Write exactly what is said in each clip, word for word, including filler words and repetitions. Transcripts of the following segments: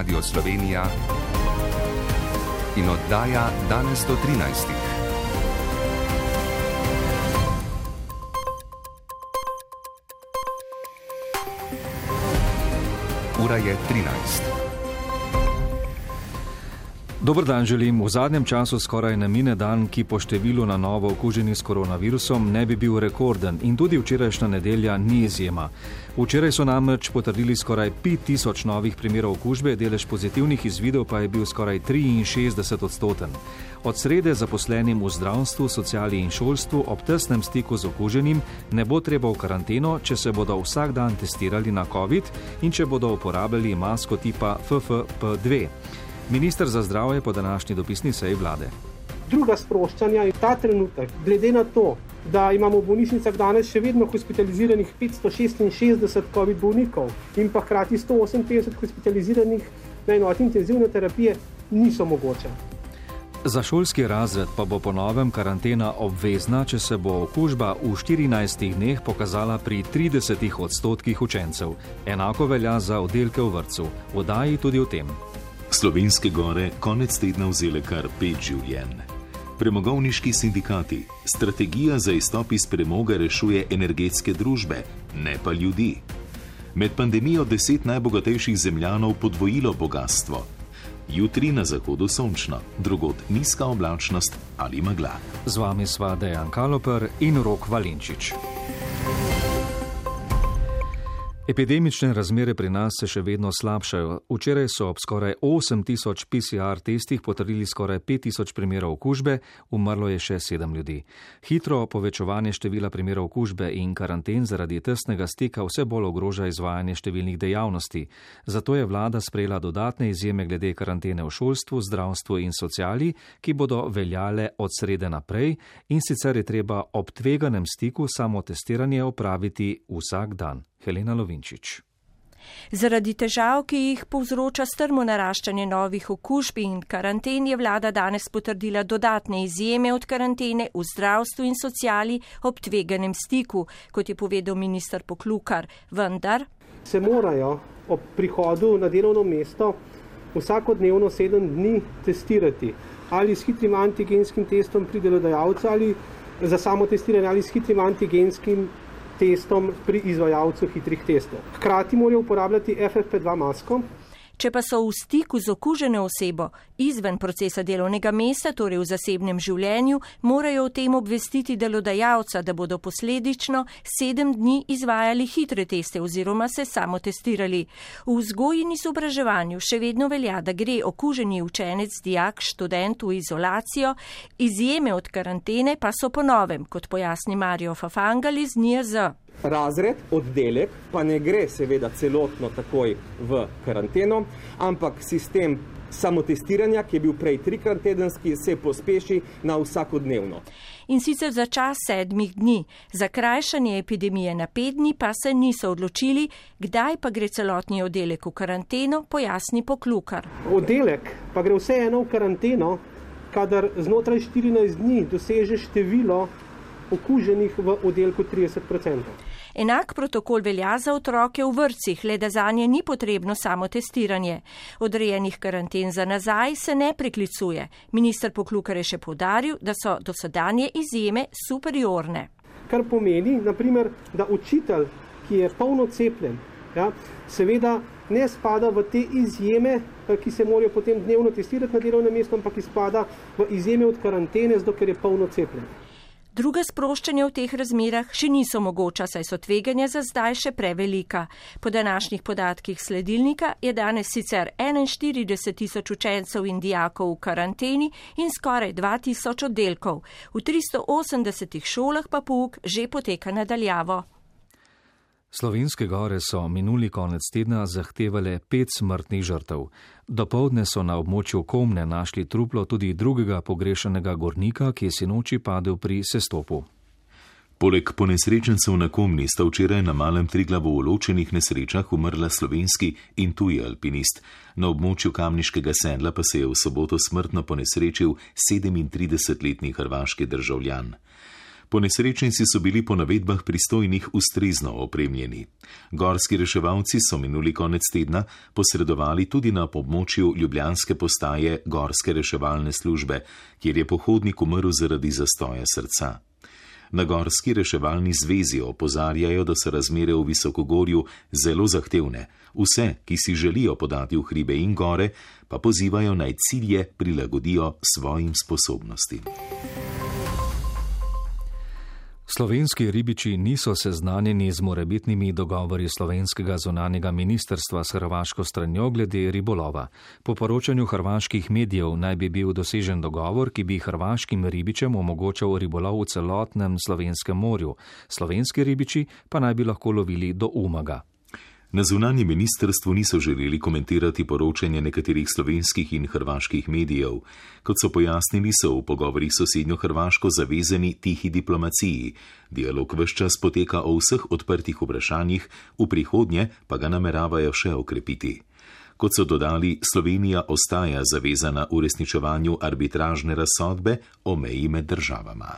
Radio Slovenija in oddaja Danes do trinajstih. Ura je trinajst. Dober dan želim. V zadnjem času skoraj ne mine dan, ki po številu na novo okuženi s koronavirusom ne bi bil rekorden in tudi včerajšnja nedelja ni izjema. Včeraj so namreč potrdili skoraj pet tisoč novih primerov okužbe, delež pozitivnih izvidov pa je bil skoraj triinšestdeset odstoten. Od srede zaposlenim v zdravstvu, sociali in šolstvu ob tesnem stiku z okuženim ne bo treba v karanteno, če se bodo vsak dan testirali na COVID in če bodo uporabljali masko tipa F F P dve. Minister za zdravje po današnji dopisni seji vlade. Druga sproščanja je ta trenutek, glede na to, da imamo v bolnišnicah danes še vedno hospitaliziranih petsto šestinšestdeset COVID bolnikov in pa hkrati sto oseminpetdeset hospitaliziranih na enoti intenzivne terapije, niso mogoče. Za šolski razred pa bo po novem karantena obvezna, če se bo okužba v štirinajstih dneh pokazala pri tridesetih odstotkih učencev. Enako velja za oddelke v vrtcu. V oddaji tudi o tem. Slovenske gore konec tedna vzele kar pet življenj. Premogovniški sindikati. Strategija za izstop iz premoga rešuje energetske družbe, ne pa ljudi. Med pandemijo deset najbogatejših zemljanov podvojilo bogatstvo. Jutri na zahodu sončno, drugod nizka oblačnost ali megla. Z vami sva Dejan Kaloper in Rok Valinčič. Epidemične razmere pri nas se še vedno slabšajo. Včeraj so ob skoraj osem tisoč P C R testih potrdili skoraj pet tisoč primerov okužbe, umrlo je še sedem ljudi. Hitro povečevanje števila primerov okužbe in karanten zaradi tesnega stika vse bolj ogroža izvajanje številnih dejavnosti. Zato je vlada sprejela dodatne izjeme glede karantene v šolstvu, zdravstvu in sociali, ki bodo veljale od srede naprej, in sicer je treba ob tveganem stiku samotestiranje opraviti vsak dan. Helena Lovinčič. Zaradi težav, ki jih povzroča strmo naraščanje novih okužb in karanten, je vlada danes potrdila dodatne izjeme od karantene v zdravstvu in sociali ob tveganem stiku, kot je povedal minister Poklukar. Vendar se morajo ob prihodu na delovno mesto vsakodnevno sedem dni testirati. Ali s hitrim antigenskim testom pri delodajalcu ali za samotestiranje ali s hitrim antigenskim testom pri izvajalcu hitrih testov. Hkrati morajo uporabljati F F P dva masko. Če pa so v stiku z okuženo osebo izven procesa delovnega mesta, torej v zasebnem življenju, morajo o tem obvestiti delodajalca, da bodo posledično sedem dni izvajali hitre teste oziroma se samotestirali. V vzgoji in izobraževanju še vedno velja, da gre okuženi učenec, dijak, študent v izolacijo, izjeme od karantene pa so po novem, kot pojasni Mario Fafangel iz N I J Z. Razred, oddelek pa ne gre seveda celotno takoj v karanteno, ampak sistem samotestiranja, ki je bil prej trikrat tedenski, se pospeši na vsakodnevno. In sicer za čas sedmih dni. Za krajšanje epidemije na pet dni pa se niso odločili, kdaj pa gre celotni oddelek v karanteno, pojasni Poklukar. Oddelek pa gre vseeno v karanteno, kadar znotraj štirinajst dni doseže število okuženih v oddelku trideset odstotkov. Enak protokol velja za otroke v vrtcih, le da zanje ni potrebno samo testiranje. Odrejenih karanten za nazaj se ne preklicuje. Minister Poklukar je še poudaril, da so dosedanje izjeme superiorne. Kar pomeni, naprimer, da učitelj, ki je polno cepljen, ja, seveda ne spada v te izjeme, ki se morajo potem dnevno testirati na delovnem mestu, ampak spada v izjeme od karantene, zato ker je polno cepljen. Druga sproščanja v teh razmerah še niso mogoča, saj so tveganja za zdaj še prevelika. Po današnjih podatkih sledilnika je danes sicer enainštirideset tisoč učencev in dijakov v karanteni in skoraj dva tisoč oddelkov. V tristo osemdesetih šolah pa pouk že poteka nadaljavo. Slovenske gore so minuli konec tedna zahtevale pet smrtnih žrtev. Dopoldne so na območju Komne našli truplo tudi drugega pogrešanega gornika, ki je sinoči padel pri sestopu. Poleg ponesrečencev na Komni sta včeraj na Malem Triglavu v ločenih nesrečah umrla slovenski in tuji alpinist. Na območju Kamniškega sedla pa se je v soboto smrtno ponesrečil sedemintridesetletni hrvaški državljan. Ponesrečenci so bili po navedbah pristojnih ustrezno opremljeni. Gorski reševalci so minuli konec tedna posredovali tudi na območju ljubljanske postaje Gorske reševalne službe, kjer je pohodnik umrl zaradi zastoja srca. Na Gorski reševalni zvezi opozarjajo, da so razmere v visokogorju zelo zahtevne. Vse, ki si želijo podati v hribe in gore, pa pozivajo naj cilje prilagodijo svojim sposobnostim. Slovenski ribiči niso seznanjeni z morebitnimi dogovori slovenskega zunanjega ministrstva s hrvaško stranjo glede ribolova. Po poročanju hrvaških medijev naj bi bil dosežen dogovor, ki bi hrvaškim ribičem omogočal ribolov v celotnem slovenskem morju. Slovenski ribiči pa naj bi lahko lovili do Umaga. Na zunanjem ministrstvu niso želeli komentirati poročanja nekaterih slovenskih in hrvaških medijev. Kot so pojasnili, so v pogovorih s sosednjo Hrvaško zavezani tihi diplomaciji. Dialog ves čas poteka o vseh odprtih vprašanjih, v prihodnje pa ga nameravajo še okrepiti. Kot so dodali, Slovenija ostaja zavezana uresničevanju arbitražne razsodbe o meji med državama.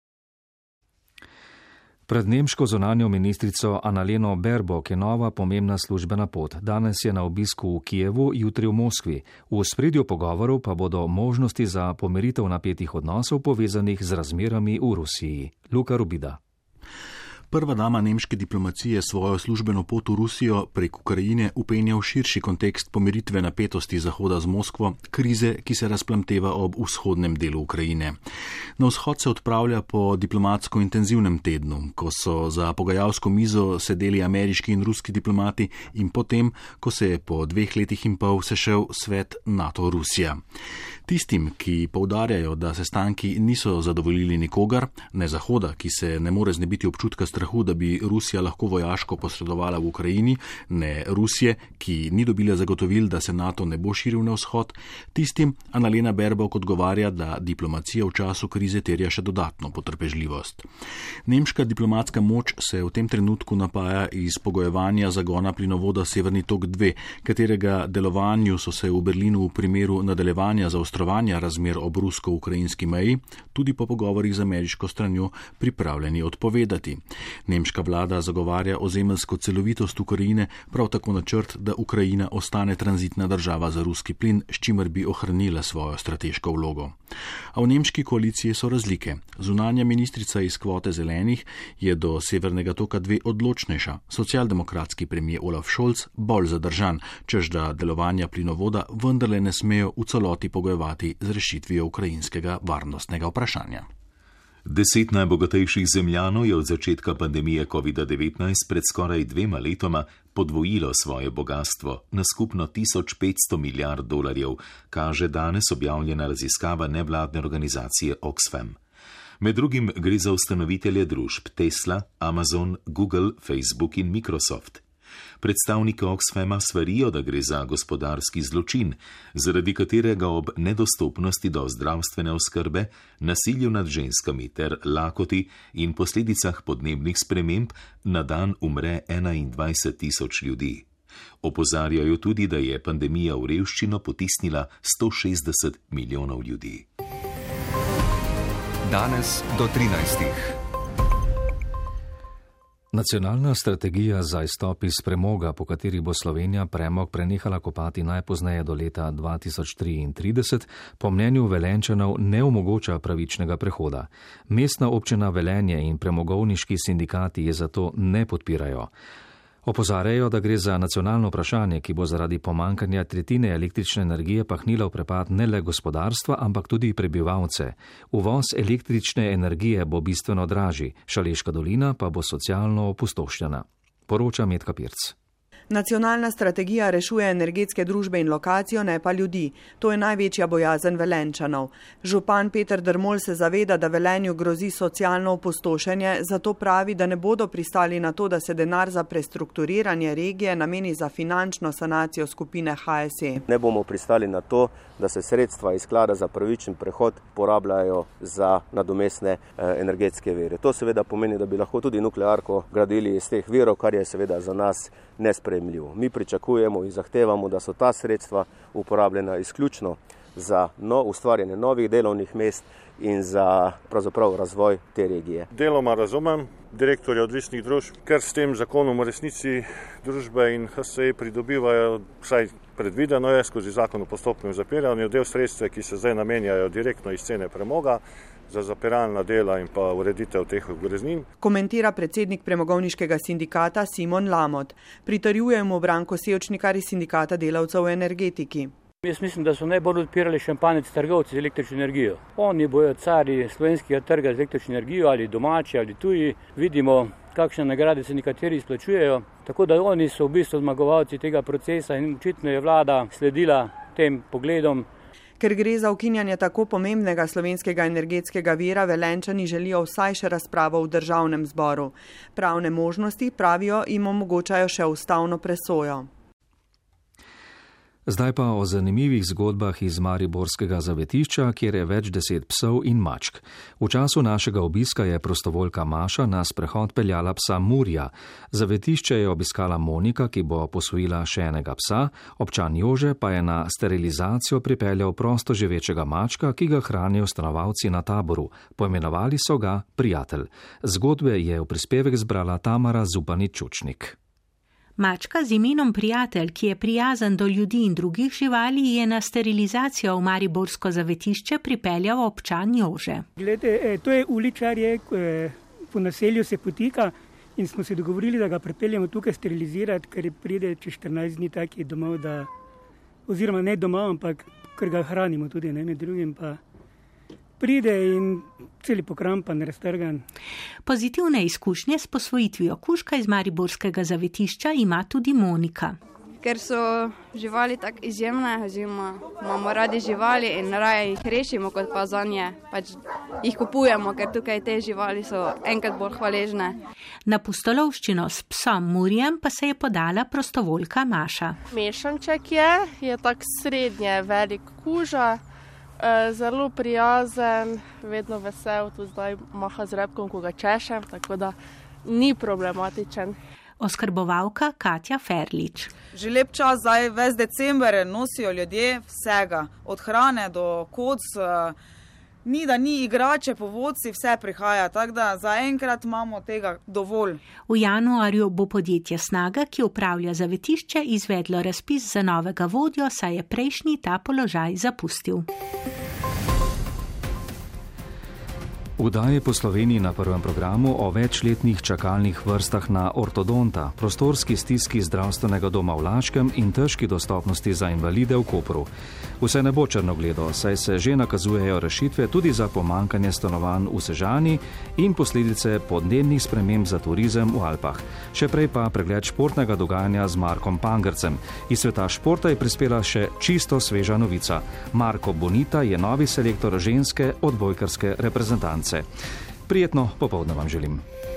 Pred nemško zunanjo ministrico Annaleno Baerbock je nova pomembna službena pot. Danes je na obisku v Kijevu, jutri v Moskvi. V ospredju pogovorov pa bodo možnosti za pomiritev napetih odnosov povezanih z razmerami v Rusiji. Luka Rubida. Prva dama nemške diplomacije svojo službeno pot v Rusijo prek Ukrajine upenja v širši kontekst pomiritve napetosti Zahoda z Moskvo, krize, ki se razplamteva ob vzhodnem delu Ukrajine. Na vzhod se odpravlja po diplomatsko intenzivnem tednu, ko so za pogajalsko mizo sedeli ameriški in ruski diplomati in potem, ko se je po dveh letih in pol sešel svet NATO-Rusija. Tistim, ki poudarjajo, da sestanki niso zadovoljili nikogar, ne Zahoda, ki se ne more znebiti občutka strahu, da bi Rusija lahko vojaško posredovala v Ukrajini, ne Rusije, ki ni dobila zagotovil, da se NATO ne bo širil na vzhod, tistim Annalena Baerbock odgovarja, da diplomacija v času krize terja še dodatno potrpežljivost. Nemška diplomatska moč se v tem trenutku napaja iz pogojevanja zagona plinovoda Severni tok dva, katerega delovanju so se v Berlinu v primeru nadaljevanja zaostrovanja razmer ob rusko-ukrajinski meji tudi po pogovorih z ameriško stranjo pripravljeni odpovedati. Nemška vlada zagovarja ozemeljsko celovitost Ukrajine, prav tako načrt, da Ukrajina ostane tranzitna država za ruski plin, s čimer bi ohranila svojo strateško vlogo. A v nemški koaliciji so razlike. Zunanja ministrica iz kvote zelenih je do Severnega toka dva odločnejša. Socialdemokratski premijer Olaf Scholz bolj zadržan, čež da delovanja plinovoda vendarle ne smejo v celoti pogojevati z rešitvijo ukrajinskega varnostnega vprašanja. Deset najbogatejših zemljanov je od začetka pandemije kovida devetnajst pred skoraj dvema letoma podvojilo svoje bogatstvo na skupno tisoč petsto milijard dolarjev, kaže danes objavljena raziskava nevladne organizacije Oxfam. Med drugim gre za ustanovitelje družb Tesla, Amazon, Google, Facebook in Microsoft. Predstavniki Oxfama svarijo, da gre za gospodarski zločin, zaradi katerega ob nedostopnosti do zdravstvene oskrbe, nasilju nad ženskami ter lakoti in posledicah podnebnih sprememb na dan umre enaindvajset tisoč ljudi. Opozarjajo tudi, da je pandemija v revščino potisnila sto šestdeset milijonov ljudi. Danes do trinajstih. Nacionalna strategija za izstop iz premoga, po kateri bo Slovenija premog prenehala kopati najpozneje do leta dva tisoč triintrideset, po mnenju Velenjčanov ne omogoča pravičnega prehoda. Mestna občina Velenje in premogovniški sindikati je zato ne podpirajo. Opozarjajo, da gre za nacionalno vprašanje, ki bo zaradi pomankanja tretjine električne energije pahnila v prepad ne le gospodarstva, ampak tudi prebivalce. Uvoz električne energije bo bistveno dražji, Šaleška dolina pa bo socialno opustoščena. Poroča Metka Pirc. Nacionalna strategija rešuje energetske družbe in lokacijo, ne pa ljudi. To je največja bojazen Velenjčanov. Župan Peter Drmol se zaveda, da Velenju grozi socialno opustošenje, zato pravi, da ne bodo pristali na to, da se denar za prestrukturiranje regije nameni za finančno sanacijo skupine H S E. Ne bomo pristali na to, da se sredstva iz sklada za pravičen prehod porabljajo za nadomestne energetske vire. To seveda pomeni, da bi lahko tudi nuklearko gradili iz teh virov, kar je seveda za nas nesprejemljivo. Mi pričakujemo in zahtevamo, da so ta sredstva uporabljena izključno za no, ustvarjanje novih delovnih mest in za pravzaprav razvoj te regije. Deloma razumem direktorje odvisnih družb, ker s tem zakonom v resnici družbe in H S E pridobivajo, vsaj predvideno je skozi zakon o postopnem zapiranju, del sredstev, ki se zdaj namenjajo direktno iz cene premoga za zapiralna dela in pa ureditev teh ogreznin. Komentira predsednik premogovniškega sindikata Simon Lamot. Pritrjuje mu Branko Sevčnikar iz sindikata delavcev v energetiki. Jaz mislim, da so najbolj odpirali šampanec trgovci z električno energijo. Oni bojo cari slovenskega trga z električno energijo, ali domači, ali tuji. Vidimo, kakšne nagrade se nekateri izplačujejo. Tako da oni so v bistvu zmagovalci tega procesa in očitno je vlada sledila tem pogledom. Ker gre za ukinjanje tako pomembnega slovenskega energetskega vira, Velenjčani želijo vsaj še razpravo v državnem zboru. Pravne možnosti, pravijo, jim omogočajo še ustavno presojo. Zdaj pa o zanimivih zgodbah iz mariborskega zavetišča, kjer je več deset psov in mačk. V času našega obiska je prostovoljka Maša na sprehod peljala psa Murja. Zavetišče je obiskala Monika, ki bo posvojila še enega psa, občan Jože pa je na sterilizacijo pripeljal prosto živečega mačka, ki ga hranijo stanovalci na taboru. Poimenovali so ga Prijatelj. Zgodbe je v prispevek zbrala Tamara Zupanič-Čučnik. Mačka z imenom Prijatelj, ki je prijazen do ljudi in drugih živali, je na sterilizacijo v mariborsko zavetišče pripeljal občan Jože. Glede, to je uličar, je, po naselju se potika in smo se dogovorili, da ga pripeljamo tukaj sterilizirati, ker pride čez štirinajst dni taki domov, da, oziroma ne domov, ampak ker ga hranimo tudi, ne med drugim pa. Pride in celi pokrampan, raztrgan. Pozitivne izkušnje s posvojitvijo kužka iz mariborskega zavetišča ima tudi Monika. Ker so živali tako izjemne, oziroma imamo radi živali in raje jih rešimo, kot pa zanje pač jih kupujemo, ker tukaj te živali so enkrat bolj hvaležne. Na pustolovščino s psom Murjem pa se je podala prostovoljka Maša. Mešanček je, je tak srednje velik kuža. Zelo prijazen, vedno vesel, tu zdaj maha z repkom, ko ga češem, tako da ni problematičen. Oskrbovalka Katja Ferlič. Že lep čas, zdaj ves december nosijo ljudje vsega, od hrane do koc, ni da ni igrače, povodci, vse prihaja, tako da zaenkrat imamo tega dovolj. V januarju bo podjetje Snaga, ki upravlja zavetišče, izvedlo razpis za novega vodjo, saj je prejšnji ta položaj zapustil. Vdaje po Sloveniji na prvem programu o večletnih čakalnih vrstah na ortodonta, prostorski stiski zdravstvenega doma v Laškem in težki dostopnosti za invalide v Kopru. Vse ne bo črnogledo, saj se že nakazujejo rešitve tudi za pomankanje stanovanj v Sežani in posledice podnebnih sprememb za turizem v Alpah. Še prej pa pregled športnega dogajanja z Markom Pangrcem. Iz sveta športa je prispela še čisto sveža novica. Marko Bonita je novi selektor ženske odbojkarske reprezentance. Prijetno popoldne vam želim.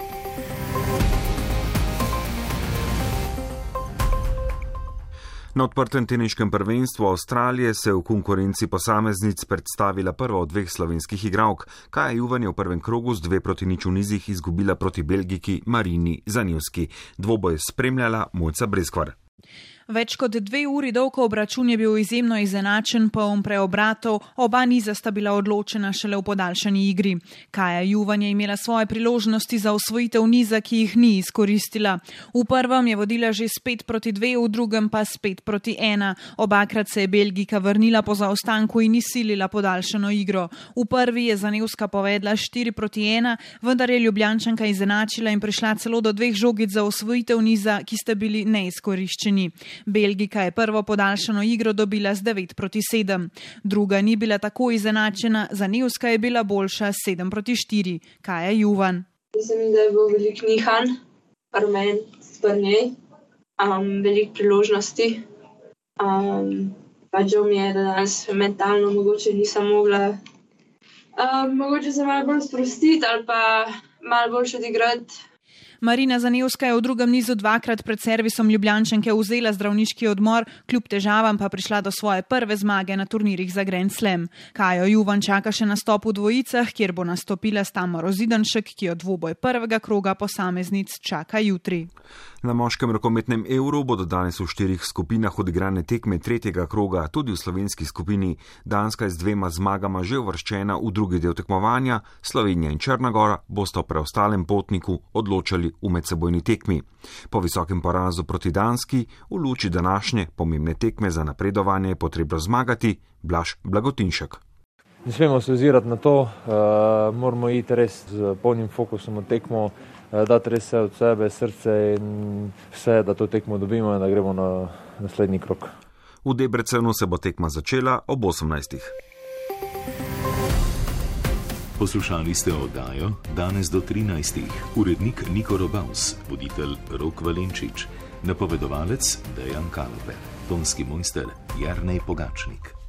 Na odprtem teniškem prvenstvu Avstralije se je v konkurenci posameznic predstavila prva od dveh slovenskih igralk. Kaja Juvan je v prvem krogu z dve proti nič v nizih izgubila proti Belgiki Marini Zanivski. Dvoboj spremljala Mojca Breskvar. Več kot dve uri dolg obračun je bil izjemno izenačen, poln preobratov, oba niza sta bila odločena šele v podaljšani igri. Kaja Juvan je imela svoje priložnosti za osvojitev niza, ki jih ni izkoristila. V prvem je vodila že spet proti dve, v drugem pa spet proti ena. Obakrat se je Belgika vrnila po zaostanku in izsilila podaljšano igro. V prvi je Zanevska povedla štiri proti ena, vendar je Ljubljančanka izenačila in prišla celo do dveh žogic za osvojitev niza, ki sta bili neizkoriščeni. Belgika je prvo podaljšano igro dobila z devet proti sedem. Druga ni bila tako izenačena, Zanevska je bila boljša sedem proti štiri. Kaja Juvan. Mislim, da je bil velik nihanj, pri meni, pri njej, um, velik priložnosti. Um, pa žal mi je, da danes mentalno mogoče nisem mogla, um, mogoče se malo bolj sprostiti ali pa malo bolj odigrati. Marina Zanevska je v drugem nizu dvakrat pred servisom Ljubljančanke vzela zdravniški odmor, kljub težavam pa prišla do svoje prve zmage na turnirjih za Grand Slam. Kajo Juvan čaka še nastop v dvojicah, kjer bo nastopila s Tamaro Zidanšek, ki jo dvoboj prvega kroga posameznic čaka jutri. Na moškem rokometnem Euru bodo danes v štirih skupinah odigrane tekme tretjega kroga, tudi v slovenski skupini. Danska je z dvema zmagama že uvrščena v drugi del tekmovanja, Slovenija in Črna Gora bosta o preostalem potniku odločali v medsebojni tekmi. Po visokem porazu proti Danski v luči današnje pomembne tekme za napredovanje je potrebno zmagati. Blaž Blagotinšek. Ne smemo se ozirati na to, uh, moramo iti res z polnim fokusom v tekmo, uh, dati res vse od sebe, srce in vse, da to tekmo dobimo in da gremo na naslednji krog. V Debrecenu se bo tekma začela ob osemnajstih. Poslušali ste oddajo Danes do trinajstih. Urednik Niko Robavs, voditelj Rok Valenčič, napovedovalec Dejan Kaloper, tonski mojster Jernej Pogačnik.